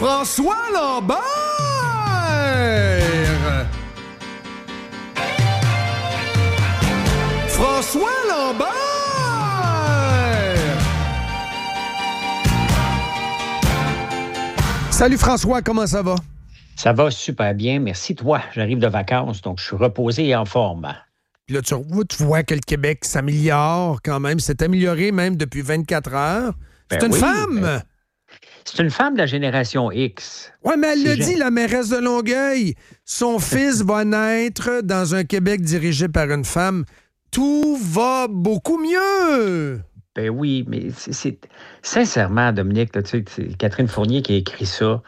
François Lambert! François Lambert! Salut François, comment ça va? Ça va super bien, merci toi. J'arrive de vacances, donc je suis reposé et en forme. Puis là, tu vois que le Québec s'améliore quand même. C'est amélioré même depuis 24 heures. C'est une femme! C'est une femme de la génération X. Oui, mais elle l'a dit, la mairesse de Longueuil. Son fils va naître dans un Québec dirigé par une femme. Tout va beaucoup mieux! Ben oui, mais c'est sincèrement, Dominique, là, tu sais, c'est Catherine Fournier qui a écrit ça.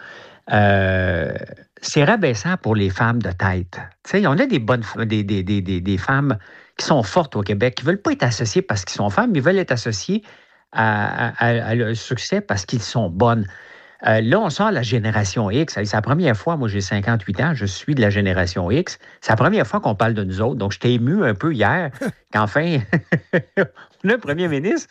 C'est rabaissant pour les femmes de tête. Tu sais, on a des femmes qui sont fortes au Québec, qui ne veulent pas être associées parce qu'ils sont femmes, mais veulent être associées à leur succès parce qu'ils sont bonnes. Là, on sort la génération X. C'est la première fois, moi j'ai 58 ans, je suis de la génération X. C'est la première fois qu'on parle de nous autres. Donc, j'étais ému un peu hier qu'enfin, on a une première ministre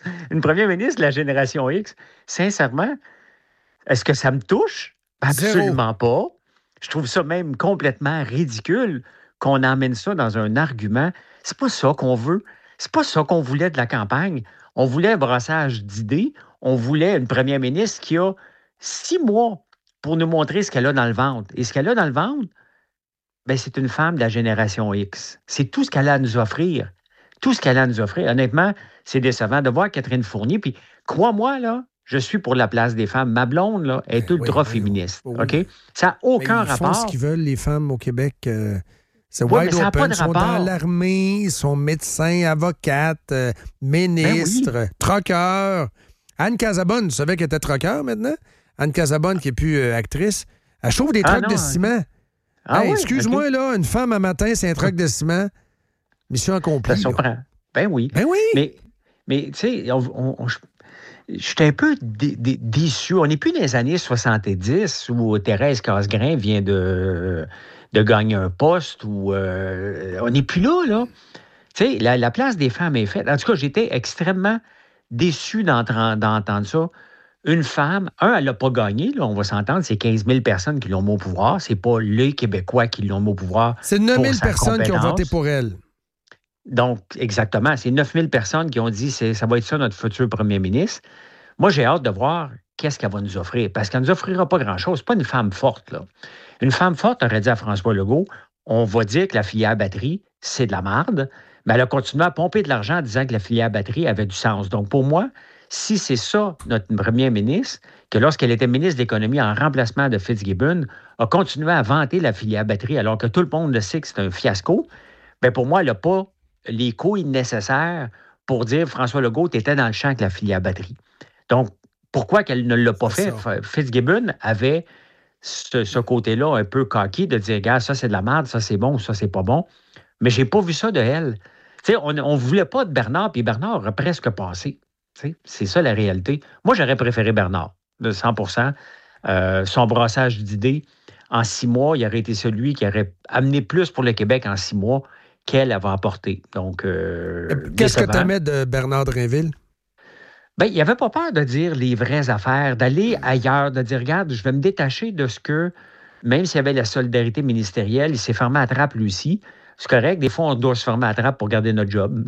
de la génération X. Sincèrement, est-ce que ça me touche? Absolument pas. Je trouve ça même complètement ridicule qu'on emmène ça dans un argument. C'est pas ça qu'on veut. C'est pas ça qu'on voulait de la campagne. On voulait un brassage d'idées. On voulait une première ministre qui a 6 mois pour nous montrer ce qu'elle a dans le ventre. Et ce qu'elle a dans le ventre, ben, c'est une femme de la génération X. C'est tout ce qu'elle a à nous offrir. Tout ce qu'elle a à nous offrir. Honnêtement, c'est décevant de voir Catherine Fournier. Puis, crois-moi, là, je suis pour la place des femmes. Ma blonde, là, est ultra-féministe. Oui. OK? Ça n'a aucun rapport. Ils font ce qu'ils veulent, les femmes au Québec. C'est oui, wide open. Ils sont dans l'armée, ils sont médecins, avocates, ministres, troqueurs. Anne Casabonne, tu savais qu'elle était troqueur maintenant? Anne Casabonne, qui n'est plus actrice, elle chauffe des trucks de ciment. Excuse-moi, là, une femme à matin, c'est un truck de ciment. Mission accomplie. Ça surprend. Ben oui. Ben oui. Mais tu sais, j'étais un peu déçu. On n'est plus dans les années 70 où Thérèse Casgrain vient de gagner un poste. On n'est plus là. Tu sais, la place des femmes est faite. En tout cas, j'étais extrêmement déçu d'entendre ça. Une femme, elle n'a pas gagné, là, on va s'entendre, c'est 15 000 personnes qui l'ont mis au pouvoir. C'est pas les Québécois qui l'ont mis au pouvoir. C'est 9 000 personnes qui ont voté pour elle. Donc, exactement. C'est 9 000 personnes qui ont dit ça va être ça notre futur premier ministre. Moi, j'ai hâte de voir qu'est-ce qu'elle va nous offrir. Parce qu'elle ne nous offrira pas grand-chose. C'est pas une femme forte, là. Une femme forte aurait dit à François Legault, on va dire que la filière batterie, c'est de la merde. Mais elle a continué à pomper de l'argent en disant que la filière batterie avait du sens. Donc, pour moi, si c'est ça, notre première ministre, que lorsqu'elle était ministre de l'Économie en remplacement de Fitzgibbon, a continué à vanter la filière batterie alors que tout le monde le sait que c'est un fiasco, bien pour moi, elle n'a pas les couilles nécessaires pour dire François Legault était dans le champ avec la filière batterie. Donc, pourquoi qu'elle ne l'a pas fait? Fitzgibbon avait ce côté-là un peu coquille de dire, regarde, ça c'est de la merde, ça c'est bon, ça c'est pas bon. Mais j'ai pas vu ça de elle. Tu sais, on ne voulait pas de Bernard, puis Bernard aurait presque passé. C'est ça la réalité. Moi, j'aurais préféré Bernard, de 100 son brassage d'idées, en 6 mois, il aurait été celui qui aurait amené plus pour le Québec en 6 mois qu'elle avait apporté. Donc, qu'est-ce que tu aimais de Bernard Drinville? Bien, il n'avait pas peur de dire les vraies affaires, d'aller ailleurs, de dire, regarde, je vais me détacher de ce que, même s'il y avait la solidarité ministérielle, il s'est fermé à trappe lui aussi. C'est correct. Des fois, on doit se fermer à trappe pour garder notre job.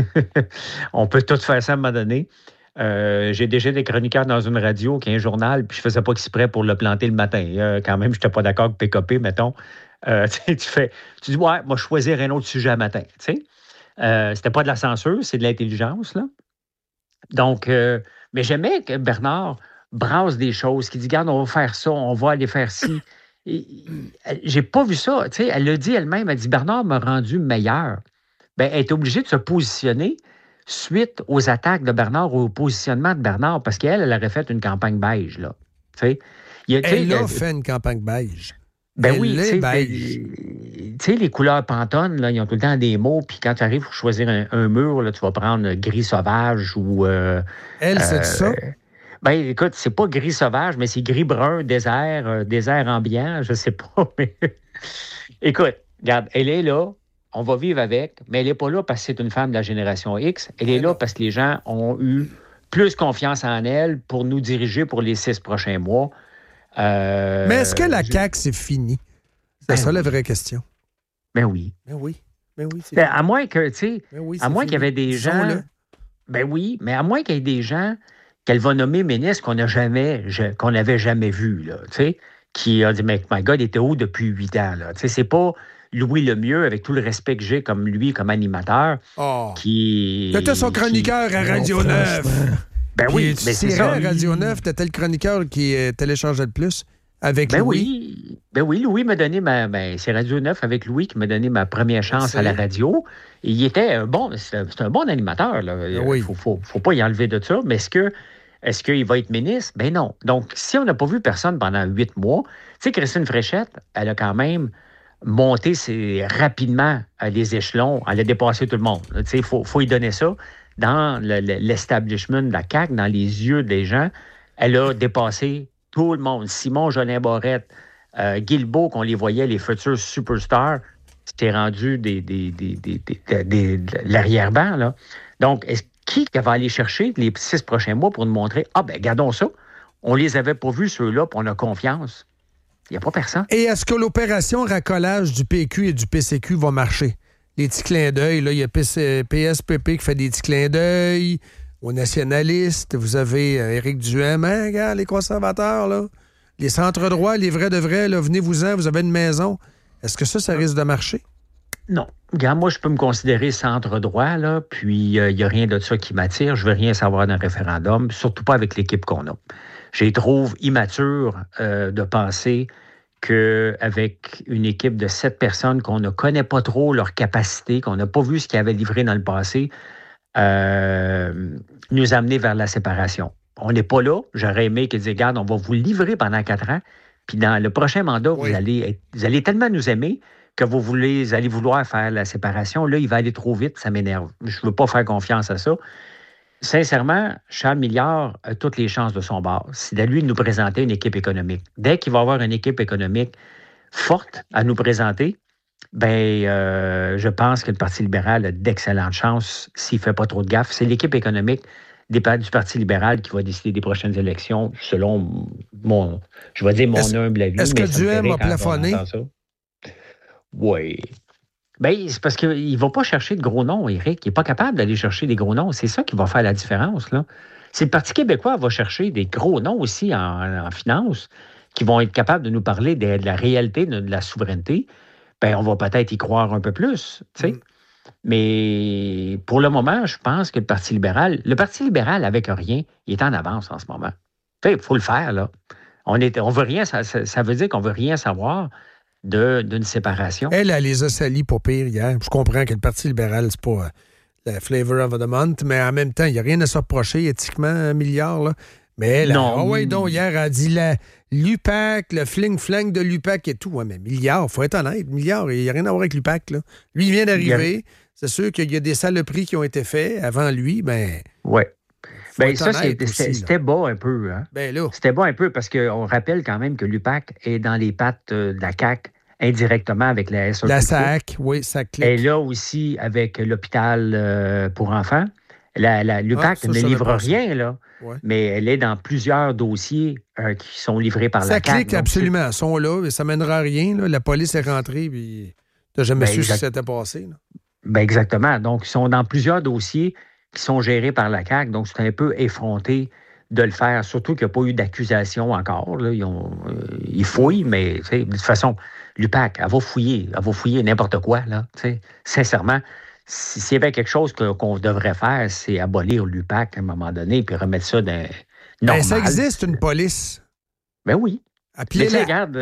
On peut tout faire ça à un moment donné. J'ai déjà des chroniqueurs dans une radio qui a un journal, puis je faisais pas exprès pour le planter le matin. Quand même, je n'étais pas d'accord avec PKP, mettons. Tu dis, ouais, moi, choisir un autre sujet à matin. C'était pas de la censure, c'est de l'intelligence, là. Donc, mais j'aimais que Bernard brasse des choses, qu'il dit, regarde, on va faire ça, on va aller faire ci. J'ai pas vu ça. Tu sais, elle l'a dit elle-même, elle dit Bernard m'a rendu meilleur. Bien, elle est obligée de se positionner suite aux attaques de Bernard, au positionnement de Bernard, parce qu'elle aurait fait une campagne beige, là. Tu sais, elle a fait une campagne beige. Ben oui, tu sais, les couleurs Pantone, là, ils ont tout le temps des mots, puis quand tu arrives pour choisir un mur, là, tu vas prendre gris sauvage ou... elle, c'est ça? Ben, écoute, c'est pas gris sauvage, mais c'est gris-brun, désert ambiant, je sais pas. Mais écoute, regarde, elle est là, on va vivre avec, mais elle n'est pas là parce que c'est une femme de la génération X. Elle est là parce que les gens ont eu plus confiance en elle pour nous diriger pour les 6 prochains mois. Mais est-ce que la CAQ, c'est fini? C'est ça la vraie question. Ben oui. C'est à moins que, tu sais, à moins qu'il y avait des gens... Là. Ben oui, mais à moins qu'il y ait des gens qu'elle va nommer ministre qu'on n'avait jamais vu, là, tu sais, qui a dit, mais my God, il était où depuis 8 ans, là? Tu sais, c'est pas Louis Lemieux, avec tout le respect que j'ai comme lui, comme animateur, qui... T'étais son chroniqueur à Radio 9. Ben oui, mais c'est ça. À Radio 9, t'étais le chroniqueur qui téléchargeait le plus avec Louis. Oui, Louis m'a donné c'est Radio 9 avec Louis qui m'a donné ma première chance à la radio. Et il était c'est un bon animateur, là. Oui. Faut pas y enlever de ça, mais est-ce qu'il va être ministre? Ben non. Donc, si on n'a pas vu personne pendant 8 mois, tu sais, Christine Fréchette, elle a quand même monté rapidement les échelons. Elle a dépassé tout le monde. Tu sais, faut lui donner ça. Dans l'establishment de la CAQ, dans les yeux des gens, elle a dépassé tout le monde. Simon Jolin Barrette, Guilbeault, qu'on les voyait, les futurs superstars, c'était rendu de l'arrière-ban, là. Donc, qui va aller chercher les 6 prochains mois pour nous montrer, gardons ça, on les avait pas vus, ceux-là, puis on a confiance. Il n'y a pas personne. Et est-ce que l'opération racolage du PQ et du PCQ va marcher? Les petits clins d'œil, là, il y a PSPP qui fait des petits clins d'œil aux nationalistes. Vous avez Éric Duhem, regarde, les conservateurs, là. Les centres droits, les vrais de vrais, là, venez-vous-en, vous avez une maison. Est-ce que ça risque de marcher? Non. Regarde, moi, je peux me considérer centre droit, là, puis il n'y a rien de ça qui m'attire. Je veux rien savoir d'un référendum, surtout pas avec l'équipe qu'on a. Je les trouve immatures de penser qu'avec une équipe de 7 personnes qu'on ne connaît pas trop leur capacité, qu'on n'a pas vu ce qu'ils avaient livré dans le passé, nous amener vers la séparation. On n'est pas là. J'aurais aimé qu'ils disent, regarde, on va vous livrer pendant 4 ans, puis dans le prochain mandat, vous allez tellement nous aimer que vous allez vouloir faire la séparation. Là, il va aller trop vite, ça m'énerve. Je ne veux pas faire confiance à ça. Sincèrement, Charles Milliard a toutes les chances de son bord. C'est à lui de nous présenter une équipe économique. Dès qu'il va avoir une équipe économique forte à nous présenter, je pense que le Parti libéral a d'excellentes chances s'il ne fait pas trop de gaffe. C'est l'équipe économique du Parti libéral qui va décider des prochaines élections, selon mon humble avis. Est-ce que Duhem a plafonné? Oui. C'est parce qu'il ne va pas chercher de gros noms, Éric. Il n'est pas capable d'aller chercher des gros noms. C'est ça qui va faire la différence, là. Si le Parti québécois va chercher des gros noms aussi en finance, qui vont être capables de nous parler de la réalité de la souveraineté, on va peut-être y croire un peu plus, tu sais. Mais pour le moment, je pense que le Parti libéral, avec rien, il est en avance en ce moment. Il faut le faire, là. On veut rien, ça veut dire qu'on veut rien savoir d'une séparation. Elle les a salis pas pire hier. Je comprends que le Parti libéral, c'est pas la flavor of the month, mais en même temps, il n'y a rien à se reprocher éthiquement, 1 milliard, là. Mais elle, donc, hier, elle a dit l'UPAC, le fling-flang de l'UPAC et tout. Ouais, mais milliard, faut être honnête, milliard, il n'y a rien à voir avec l'UPAC, là. Lui, il vient d'arriver. C'est sûr qu'il y a des saloperies qui ont été faites avant lui, Oui. Ça, c'était bas un peu. Hein? Là. C'était bas un peu parce qu'on rappelle quand même que l'UPAC est dans les pattes de la CAQ indirectement avec la SAQ. La SAC, oui, ça clique. Et là aussi avec l'hôpital pour enfants. L'UPAC ne livre rien, là. Ouais. Mais elle est dans plusieurs dossiers qui sont livrés par la CAQ. Ça clique absolument. Ils sont là, mais ça ne mènera à rien. Là. La police est rentrée, puis tu n'as jamais su ce qui s'était passé. Là. Exactement. Donc, ils sont dans plusieurs dossiers qui sont gérés par la CAQ. Donc, c'est un peu effronté de le faire, surtout qu'il n'y a pas eu d'accusation encore. Là. Ils fouillent, mais de toute façon, l'UPAC, elle va fouiller n'importe quoi. Là, sincèrement, s'il y avait quelque chose qu'on devrait faire, c'est abolir l'UPAC à un moment donné puis remettre ça dans normal. Ça existe, une police. Oui. Regarde.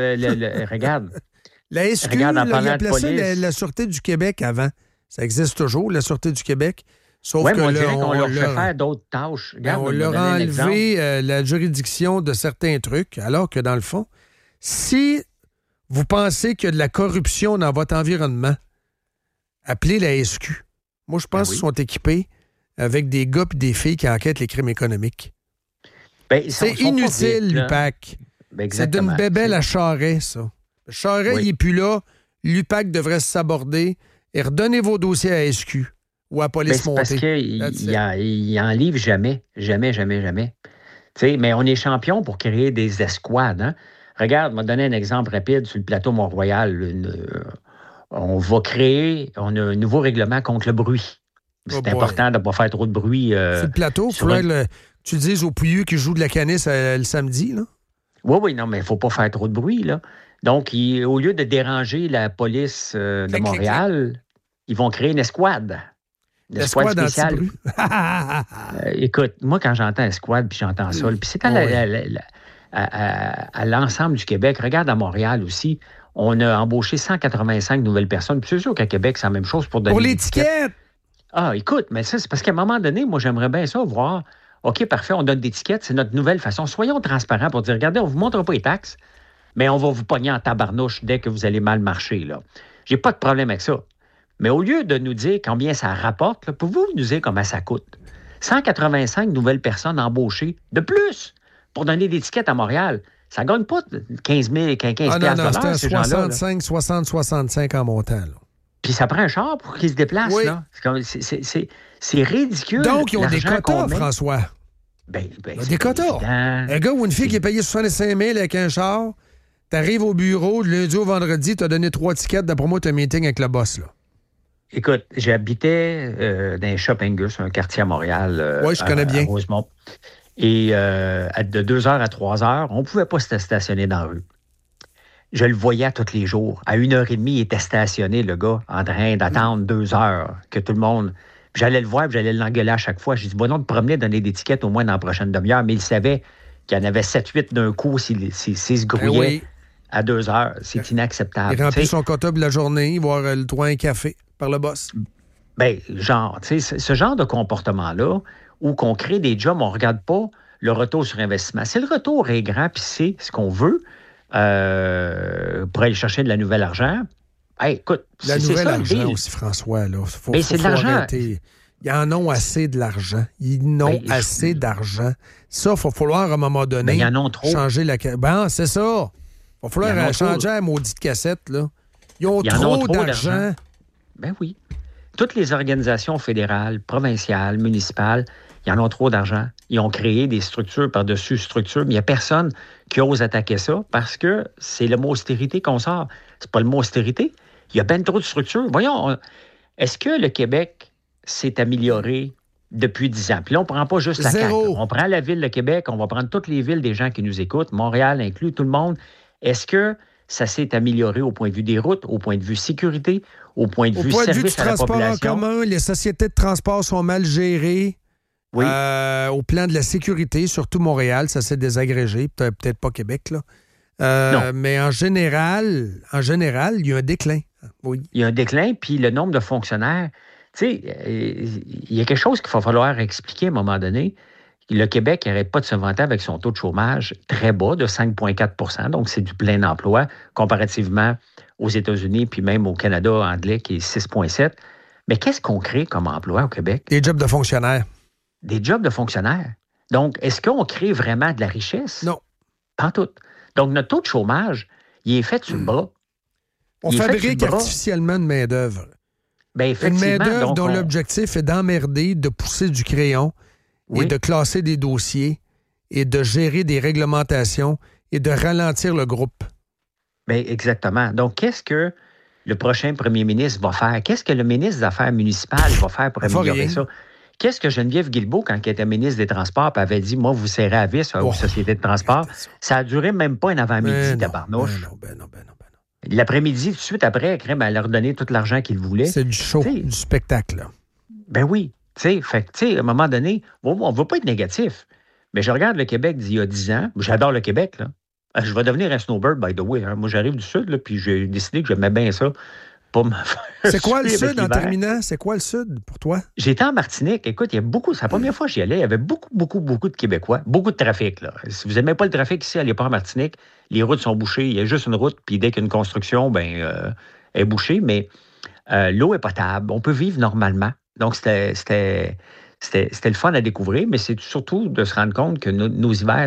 La SQ, il appelait ça la Sûreté du Québec avant. Ça existe toujours, la Sûreté du Québec. Sauf que on dirait qu'on leur fait faire d'autres tâches. Regarde, on leur a enlevé la juridiction de certains trucs, alors que dans le fond, si vous pensez qu'il y a de la corruption dans votre environnement, appelez la SQ. Moi, je pense qu'ils sont équipés avec des gars et des filles qui enquêtent les crimes économiques. C'est inutile, l'UPAC. C'est d'une bébelle à Charest, ça. Charest, il n'est plus là. L'UPAC devrait se saborder et redonner vos dossiers à SQ. Ou à police montée. Parce qu'il en livre jamais. Jamais. Mais on est champion pour créer des escouades. Hein? Regarde, je vais te donner un exemple rapide sur le plateau Mont-Royal. On va créer, on a un nouveau règlement contre le bruit. C'est important de ne pas faire trop de bruit. C'est le plateau. Il faudrait que tu le dises aux pouilleux qui jouent de la canisse le samedi, là? Oui, non, mais il ne faut pas faire trop de bruit, là. Donc, au lieu de déranger la police de Montréal, ils vont créer une escouade. Une escouade spéciale. Écoute, moi, quand j'entends escouade, puis j'entends ça, puis c'est à l'ensemble du Québec. Regarde à Montréal aussi, on a embauché 185 nouvelles personnes. Puis c'est sûr qu'à Québec, c'est la même chose pour donner l'étiquette. Ah, écoute, mais ça, c'est parce qu'à un moment donné, moi, j'aimerais bien ça, voir, OK, parfait, on donne d'étiquette, c'est notre nouvelle façon. Soyons transparents pour dire, regardez, on ne vous montre pas les taxes, mais on va vous pogner en tabarnouche dès que vous allez mal marcher, là. J'ai pas de problème avec ça. Mais au lieu de nous dire combien ça rapporte, pouvez-vous nous dire combien ça coûte? 185 nouvelles personnes embauchées de plus pour donner d'étiquette à Montréal. Ça ne gagne pas 15 000, 15 non, c'est 65, 60, 65 en montant, là. Puis ça prend un char pour qu'ils se déplacent, oui. Là. C'est ridicule. Donc, ils ont des quotas, François. Des quotas. Un gars ou une fille qui est payé 65 000 avec un char, t'arrives au bureau, du lundi au vendredi, t'as donné 3 tickets, d'après moi, t'as un meeting avec le boss, là. Écoute, j'habitais dans un Shop Angus, un quartier à Montréal. Oui, je connais bien. À Rosemont. Et de 2h à 3h, on ne pouvait pas se stationner dans la rue. Je le voyais tous les jours. À 1h30, il était stationné, le gars, en train d'attendre 2 heures, que tout le monde... Puis j'allais le voir, puis j'allais l'engueuler à chaque fois. J'ai dit, bon, non, de promener, donner des tickets au moins dans la prochaine demi-heure. Mais il savait qu'il y en avait 7-8 d'un coup s'il se grouillait à 2 heures. C'est inacceptable. Il remplit son quota de la journée, voir le droit à un café par le boss. Bien, genre, tu sais, ce genre de comportement-là, où qu'on crée des jobs, on ne regarde pas le retour sur investissement. Si le retour est grand, puis c'est ce qu'on veut, pour aller chercher de la nouvelle argent. Hey, écoute, la nouvelle argent aussi, François. Là. Faut c'est de l'argent. Arrêter. Ils en ont assez de l'argent. Ils n'ont assez d'argent. Ça, il va falloir à un moment donné ils en ont trop. Changer la... Ben, c'est ça. Il va falloir changer la maudite cassette. Là. Ils ont trop d'argent. Ben oui. Toutes les organisations fédérales, provinciales, municipales, ils en ont trop d'argent. Ils ont créé des structures par-dessus structures, mais il n'y a personne qui ose attaquer ça parce que c'est le mot austérité qu'on sort. C'est pas le mot austérité. Il y a bien trop de structures. Voyons, est-ce que le Québec s'est amélioré depuis 10 ans? Puis là, on ne prend pas juste la CAQ. On prend la ville de Québec, on va prendre toutes les villes des gens qui nous écoutent, Montréal inclus, tout le monde. Est-ce que ça s'est amélioré au point de vue des routes, au point de vue sécurité, au point de vue service à la population? Au point de vue du transport en commun, les sociétés de transport sont mal gérées. Oui. Au plan de la sécurité, surtout Montréal, ça s'est désagrégé. Peut-être pas Québec, là. Mais en général, il y a un déclin. Oui. Il y a un déclin, puis le nombre de fonctionnaires. Tu sais, il y a quelque chose qu'il va falloir expliquer à un moment donné. Le Québec n'arrête pas de se vanter avec son taux de chômage très bas, de 5,4 %. Donc, c'est du plein emploi comparativement aux États-Unis, puis même au Canada anglais, qui est 6,7 %. Mais qu'est-ce qu'on crée comme emploi au Québec? Des jobs de fonctionnaires. Des jobs de fonctionnaires. Donc, est-ce qu'on crée vraiment de la richesse? Non. Pas tout. Donc, notre taux de chômage, il est fait sur le bras. On fabrique artificiellement une main-d'œuvre. Bien, effectivement. Une main-d'œuvre dont l'objectif est d'emmerder, de pousser du crayon et de classer des dossiers et de gérer des réglementations et de ralentir le groupe. Bien, exactement. Donc, qu'est-ce que le prochain premier ministre va faire? Qu'est-ce que le ministre des Affaires municipales va faire pour améliorer ça? Qu'est-ce que Geneviève Guilbeault, quand elle était ministre des Transports, avait dit, moi, vous serrez à vis aux sociétés de transport? Ça a duré même pas un avant-midi, tabarnouche. Ben non. L'après-midi, tout de suite après, elle leur donnait tout l'argent qu'ils voulaient. C'est du show, du spectacle. Là. Ben oui. À un moment donné, on ne veut pas être négatif. Mais je regarde le Québec d'il y a 10 ans. J'adore le Québec, là. Je vais devenir un snowbird, by the way. Hein. Moi, j'arrive du Sud, là, puis j'ai décidé que j'aimais bien ça. C'est quoi le Sud en terminant? C'est quoi le Sud pour toi? J'étais en Martinique. Écoute, il y a beaucoup. C'est la première fois que j'y allais. Il y avait beaucoup de Québécois. Beaucoup de trafic. Là. Si vous n'aimez pas le trafic ici, allez pas en Martinique. Les routes sont bouchées. Il y a juste une route. Puis dès qu'il y a une construction, elle est bouchée. Mais l'eau est potable. On peut vivre normalement. Donc, c'était le fun à découvrir. Mais c'est surtout de se rendre compte que nos hivers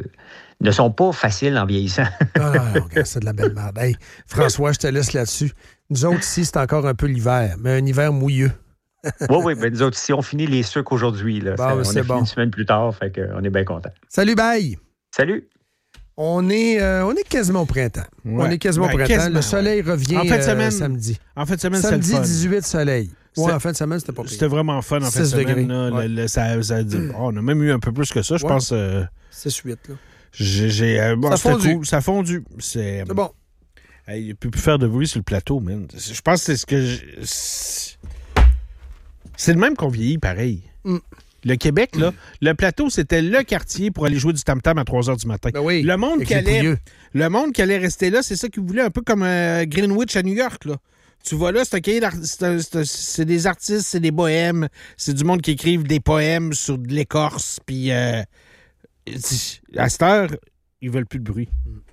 ne sont pas faciles en vieillissant. Non, c'est de la belle merde. Hey, François, je te laisse là-dessus. Nous autres, ici, c'est encore un peu l'hiver, mais un hiver mouilleux. Oui, ben nous autres, ici, on finit les sucres aujourd'hui. Là. On a fini une semaine plus tard, fait qu'on est bien contents. Salut, bye! Salut! On est quasiment au printemps. Ouais. On est quasiment au printemps. Quasiment, le soleil revient en fin de semaine, samedi. En fin de semaine, samedi, c'était le fun. 18 soleil. Ouais, en fin de semaine, c'était pas pire. C'était vraiment fun en fin de semaine. Là, ouais. On a même eu un peu plus que ça, je pense. 6-8, là. Bon, ça a fondu. Cool. Ça a fondu. C'est bon. Il n'y a plus faire de bruit sur le plateau, man. Je pense que c'est ce que... C'est le même qu'on vieillit, pareil. Le Québec, là, le plateau, c'était le quartier pour aller jouer du tam-tam à 3 h du matin. Ben oui, le monde qui allait rester là, c'est ça qu'ils voulaient, un peu comme Greenwich à New York, là. Tu vois là, c'est des artistes, c'est des bohèmes, c'est du monde qui écrivent des poèmes sur de l'écorce, puis à cette heure, ils veulent plus de bruit.